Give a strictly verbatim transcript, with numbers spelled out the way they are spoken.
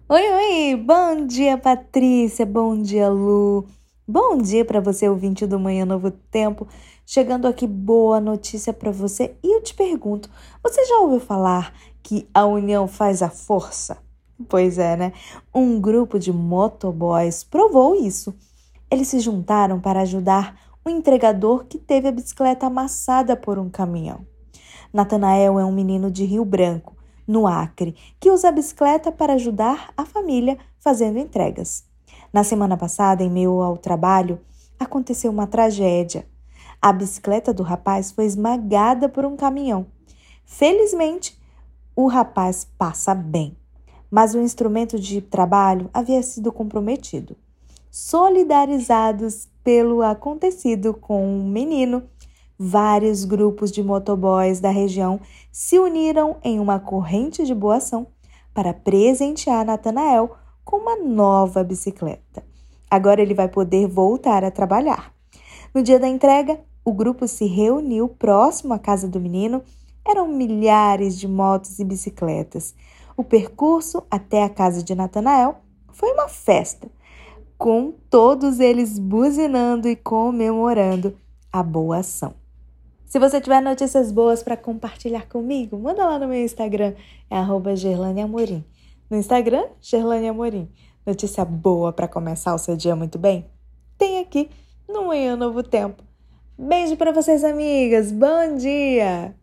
Oi, oi! Bom dia, Patrícia! Bom dia, Lu! Bom dia para você, ouvinte do Manhã Novo Tempo. Chegando aqui, boa notícia para você. E eu te pergunto, você já ouviu falar que a união faz a força? Pois é, né? Um grupo de motoboys provou isso. Eles se juntaram para ajudar um entregador que teve a bicicleta amassada por um caminhão. Natanael é um menino de Rio Branco, no Acre, que usa a bicicleta para ajudar a família fazendo entregas. Na semana passada, em meio ao trabalho, aconteceu uma tragédia. A bicicleta do rapaz foi esmagada por um caminhão. Felizmente, o rapaz passa bem, mas o instrumento de trabalho havia sido comprometido. Solidarizados pelo acontecido com o menino, vários grupos de motoboys da região se uniram em uma corrente de boa ação para presentear Natanael com uma nova bicicleta. Agora ele vai poder voltar a trabalhar. No dia da entrega, o grupo se reuniu próximo à casa do menino. Eram milhares de motos e bicicletas. O percurso até a casa de Natanael foi uma festa, com todos eles buzinando e comemorando a boa ação. Se você tiver notícias boas para compartilhar comigo, manda lá no meu Instagram, é arroba Gerlane Amorim. No Instagram, Gerlane Amorim. Notícia boa para começar o seu dia muito bem? Tem aqui no Manhã Novo Tempo. Beijo para vocês, amigas. Bom dia!